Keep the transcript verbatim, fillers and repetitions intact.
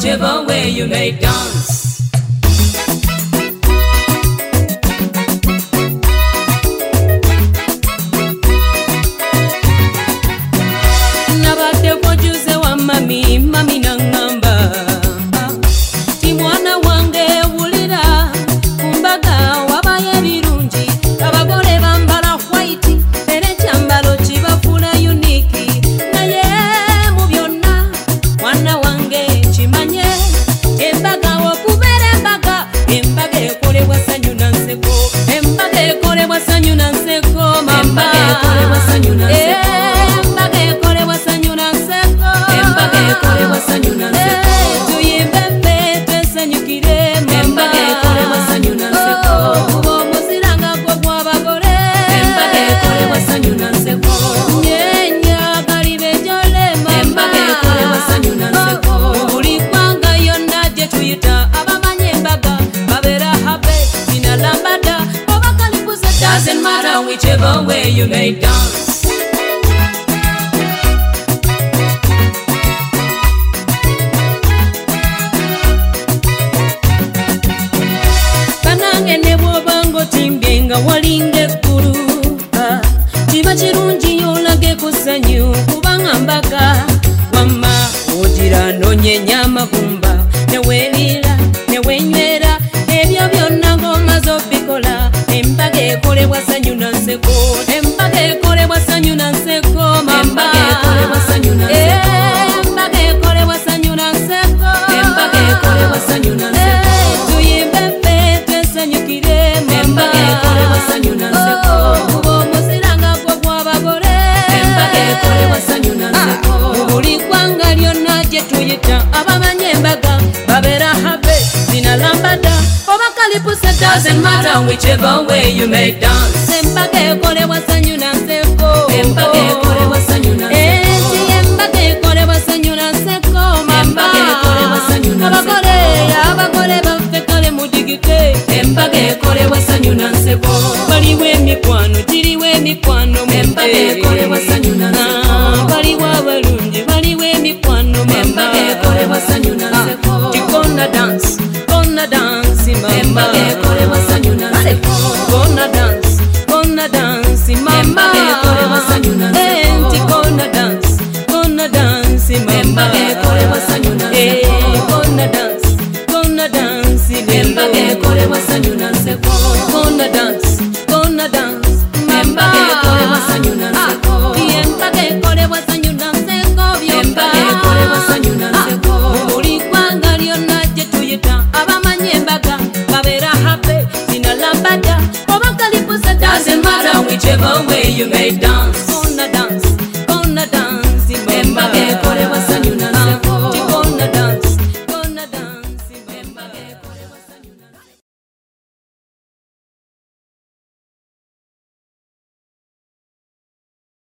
whichever way you may dance. Nabate kojuze wa mami, mami nangamba ti mwana wange wulira kumbaga wabaye birungi abagole bambala white era ekyambalo kibafula unique naye mu byonna mwana wange kimanye embaga okubera embaga embaga ekolebwa sanyu na nseko embaga ekolebwa sanyu na nseko mama ekolebwa sanyu na nseko embaga ekolebwa sanyu na nseko embaga ekolebwa sanyu na nseko tuyimbe twesenyukire embaga ekolebwa sanyu na nseko kuba omuziranga gwo gw'abagole embaga ekolebwa sanyu na nseko nyenya galibejole embaga ekolebwa sanyu na nseko buli ggwanga yonna gye tuyita abamanyi embaga babeera habe zinalambada oba kalikuza doesn't matter whichever way you may dance. Timbyenga walinga ekkulu kiba kirungi yolage ku ssanyu kubanga mbaga wamma ogira nonyenya amagumba neweerira newenywera ebyo byonna ng'omaze obikola embaga ekolebwa ssanyu na nseko embaga ekolebwa ssanyu na nseko mama ekolebwa ssanyu na nseko embaga ekolebwa ssanyu na nseko embaga ekolebwa ssanyu na nseko tuyimbe twesenyukire embaga ekolebwa ssanyu na nseko kuba omuziranga gwo gw'abagole embaga ekolebwa ssanyu na nseko mu buli ggwanga lyonna gye tuyita abamanyi embaga babeera habe zinalambada oba kalipuse doesn't matter whichever way you may dance. Embaga ekolebwa ssanyu na nseko embaga ekolebwa ssanyu na nseko embaga ekolebwa ssanyu na nseko mama ekolebwa ssanyu na nseko abagole abagole baffe kale mudigite embaga ekolebwa ssanyu na nseko waliwo emikwano giriwo emikwano embaga ekolebwa ssanyu na nseko waliwo abalungi waliwo emikwano embaga ekolebwa ssanyu na nseko gonna dance gonna dance mama embaga ekolebwa ssanyu na nseko gonna dance gonna dance mama embaga ekolebwa ssanyu na nseko gonna dance gonna dance mama embaga ekolebwa ssanyu na nseko gonna dance gonna dance embaga ekolebwa ssanyu na nseko gonna dance gonna dance embaga ekolebwa ssanyu na nseko embaga ekolebwa ssanyu na nseko embaga ekolebwa ssanyu na nseko buli ggwanga lyonna gye tuyita abamanyi embaga babeera habe zinalambada oba kalipuse doesn't matter whichever way you may dance.